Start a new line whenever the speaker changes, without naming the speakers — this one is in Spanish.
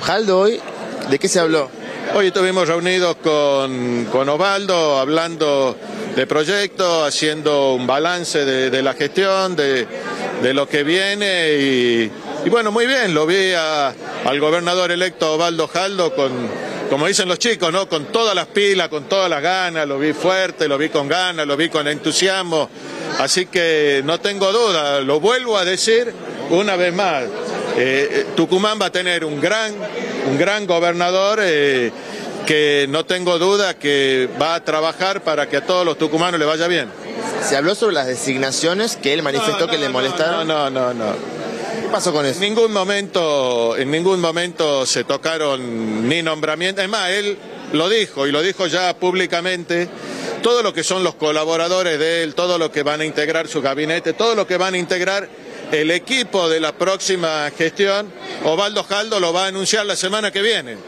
Jaldo hoy, ¿de qué se habló?
Hoy estuvimos reunidos con Osvaldo, hablando de proyectos, haciendo un balance de la gestión, de lo que viene y bueno, muy bien, lo vi al gobernador electo Osvaldo Jaldo como dicen los chicos, ¿no? Con todas las pilas, con todas las ganas, lo vi fuerte, lo vi con ganas, lo vi con entusiasmo, así que no tengo duda, lo vuelvo a decir una vez más. Tucumán va a tener un gran gobernador que no tengo duda que va a trabajar para que a todos los tucumanos les vaya bien.
¿Se habló sobre las designaciones que él manifestó que le molestaron?
No.
¿Qué pasó con eso?
En ningún momento se tocaron ni nombramientos. Es más, él lo dijo y lo dijo ya públicamente. Todo lo que son los colaboradores de él, todo lo que van a integrar su gabinete, todo lo que van a integrar el equipo de la próxima gestión, Osvaldo Jaldo lo va a anunciar la semana que viene.